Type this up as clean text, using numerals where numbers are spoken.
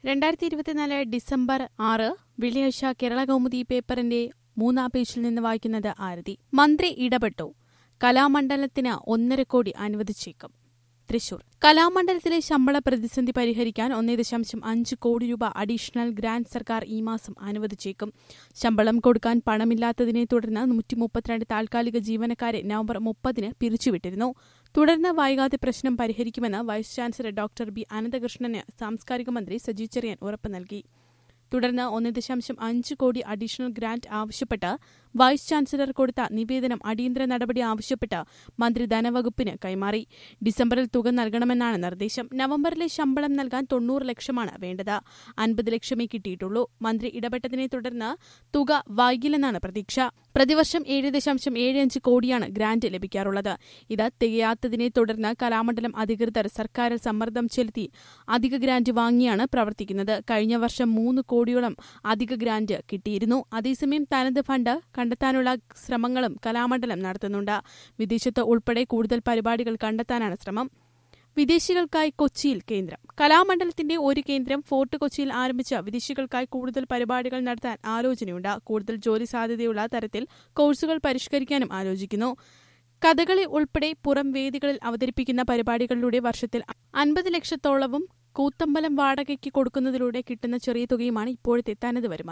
2024 December 6 വെള്ളിയാഴ്ച കേരള കൗമുദി പേപ്പറിന്റെ 3-ാം പേജിൽ നിന്ന് വായിക്കുന്നത് ആരതി. മന്ത്രി ഇടപെട്ടു. കലാമണ്ഡലത്തിന് 1.5 കോടി അനുവദിച്ചേക്കും. തൃശൂർ. കലാമണ്ഡലത്തിലെ ശമ്പള പ്രതിസന്ധി പരിഹരിക്കാൻ 1.5 കോടി രൂപ അഡീഷണൽ ഗ്രാന്റ് സർക്കാർ ഈ മാസം അനുവദിച്ചേക്കും. ശമ്പളം കൊടുക്കാൻ പണമില്ലാത്തതിനെ തുടർന്ന് 132 താൽക്കാലിക ജീവനക്കാരെ നവംബർ 30-ന് പിരിച്ചുവിട്ടിരുന്നു. തുടർന്ന് വൈകാതെ പ്രശ്നം പരിഹരിക്കുമെന്ന് വൈസ് ചാൻസലർ ഡോക്ടർ ബി അനന്തകൃഷ്ണന് സാംസ്കാരിക മന്ത്രി സജി ചെറിയാൻ ഉറപ്പ് നൽകി. തുടർന്ന് 1.5 കോടി അഡീഷണൽ ഗ്രാന്റ് ആവശ്യപ്പെട്ട് വൈസ് ചാൻസലർ കൊടുത്ത നിവേദനം അടിയന്തര നടപടി ആവശ്യപ്പെട്ട് മന്ത്രി ധനവകുപ്പിന് കൈമാറി. ഡിസംബറിൽ തുക നൽകണമെന്നാണ് നിർദ്ദേശം. നവംബറിലെ ശമ്പളം നൽകാൻ 90 ലക്ഷമാണ് വേണ്ടത്. 50 ലക്ഷമേ കിട്ടിയിട്ടുള്ളൂ. മന്ത്രി ഇടപെട്ടതിനെ തുടർന്ന് തുക വൈകില്ലെന്നാണ് പ്രതീക്ഷ. പ്രതിവർഷം 7.75 കോടിയാണ് ഗ്രാന്റ് ലഭിക്കാറുള്ളത്. ഇത് തികയാത്തതിനെ തുടർന്ന് കലാമണ്ഡലം അധികൃതർ സർക്കാരിൽ സമ്മർദ്ദം ചെലുത്തി അധിക ഗ്രാന്റ് വാങ്ങിയാണ് പ്രവർത്തിക്കുന്നത്. കഴിഞ്ഞ വർഷം 3 കോടിയോളം അധിക ഗ്രാന്റ് കിട്ടിയിരുന്നു. അതേസമയം തനത് ഫണ്ട് കണ്ടെത്താനുള്ള ശ്രമങ്ങളും കലാമണ്ഡലം നടത്തുന്നുണ്ട്. വിദേശത്ത് ഉൾപ്പെടെ കൂടുതൽ പരിപാടികൾ കണ്ടെത്താനാണ് ശ്രമം. വിദേശികൾക്കായി കൊച്ചിയിൽ കേന്ദ്രം. കലാമണ്ഡലത്തിന്റെ ഒരു കേന്ദ്രം ഫോർട്ട് കൊച്ചിയിൽ ആരംഭിച്ച വിദേശികൾക്കായി കൂടുതൽ പരിപാടികൾ നടത്താൻ ആലോചനയുണ്ട്. കൂടുതൽ ജോലി സാധ്യതയുള്ള തരത്തിൽ കോഴ്സുകൾ പരിഷ്കരിക്കാനും ആലോചിക്കുന്നു. കഥകളി ഉൾപ്പെടെ പുറം വേദികളിൽ അവതരിപ്പിക്കുന്ന പരിപാടികളിലൂടെ വർഷത്തിൽ 50 ലക്ഷത്തോളവും കൂത്തമ്പലം വാടകയ്ക്ക് കൊടുക്കുന്നതിലൂടെ കിട്ടുന്ന ചെറിയ തുകയുമാണ് ഇപ്പോഴത്തെ തനത് വരുമാനം.